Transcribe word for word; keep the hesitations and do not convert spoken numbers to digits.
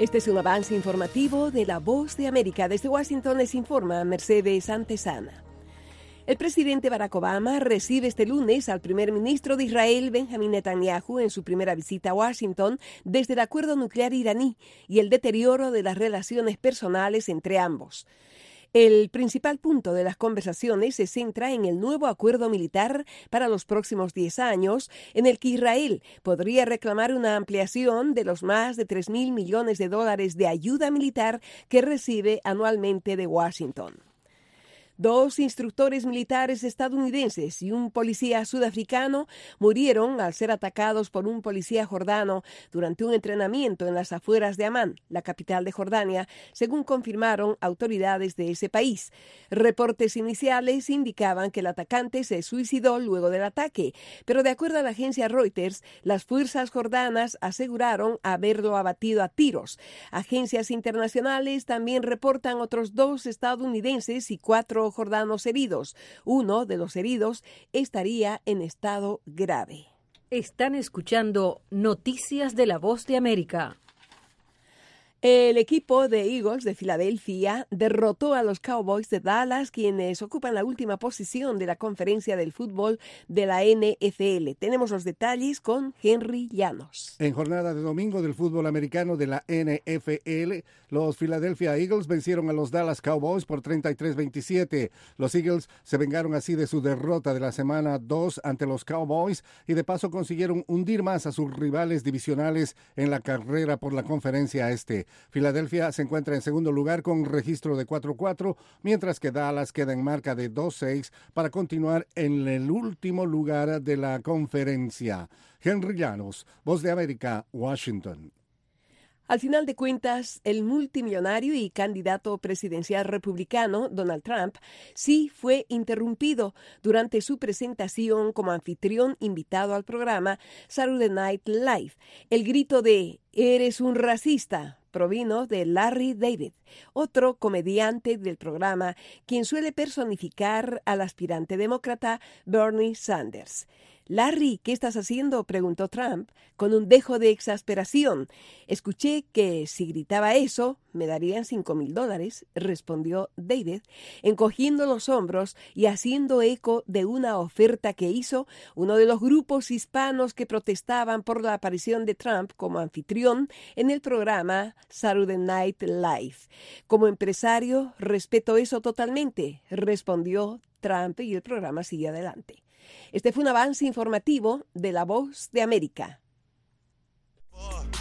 Este es un avance informativo de La Voz de América. Desde Washington les informa Mercedes Antesana. El presidente Barack Obama recibe este lunes al primer ministro de Israel, Benjamin Netanyahu, en su primera visita a Washington desde el acuerdo nuclear iraní y el deterioro de las relaciones personales entre ambos. El principal punto de las conversaciones se centra en el nuevo acuerdo militar para los próximos diez años, en el que Israel podría reclamar una ampliación de los más de tres mil millones de dólares de ayuda militar que recibe anualmente de Washington. Dos instructores militares estadounidenses y un policía sudafricano murieron al ser atacados por un policía jordano durante un entrenamiento en las afueras de Amán, la capital de Jordania, según confirmaron autoridades de ese país. Reportes iniciales indicaban que el atacante se suicidó luego del ataque, pero de acuerdo a la agencia Reuters, las fuerzas jordanas aseguraron haberlo abatido a tiros. Agencias internacionales también reportan otros dos estadounidenses y cuatro jordanos heridos. Uno de los heridos estaría en estado grave. Están escuchando Noticias de La Voz de América. El equipo de Eagles de Filadelfia derrotó a los Cowboys de Dallas, quienes ocupan la última posición de la conferencia del fútbol de la N F L. Tenemos los detalles con Henry Llanos. En jornada de domingo del fútbol americano de la N F L, los Philadelphia Eagles vencieron a los Dallas Cowboys por treinta y tres a veintisiete. Los Eagles se vengaron así de su derrota de la semana dos ante los Cowboys y de paso consiguieron hundir más a sus rivales divisionales en la carrera por la conferencia este. Filadelfia se encuentra en segundo lugar con registro de cuatro a cuatro, mientras que Dallas queda en marca de dos a seis para continuar en el último lugar de la conferencia. Henry Llanos, Voz de América, Washington. Al final de cuentas, el multimillonario y candidato presidencial republicano Donald Trump sí fue interrumpido durante su presentación como anfitrión invitado al programa Saturday Night Live. El grito de "eres un racista" provino de Larry David, otro comediante del programa, quien suele personificar al aspirante demócrata Bernie Sanders. «Larry, ¿qué estás haciendo?», preguntó Trump con un dejo de exasperación. «Escuché que si gritaba eso, me darían cinco mil dólares», respondió David, encogiendo los hombros y haciendo eco de una oferta que hizo uno de los grupos hispanos que protestaban por la aparición de Trump como anfitrión en el programa Saturday Night Live. «Como empresario, respeto eso totalmente», respondió Trump, y el programa siguió adelante. Este fue un avance informativo de La Voz de América.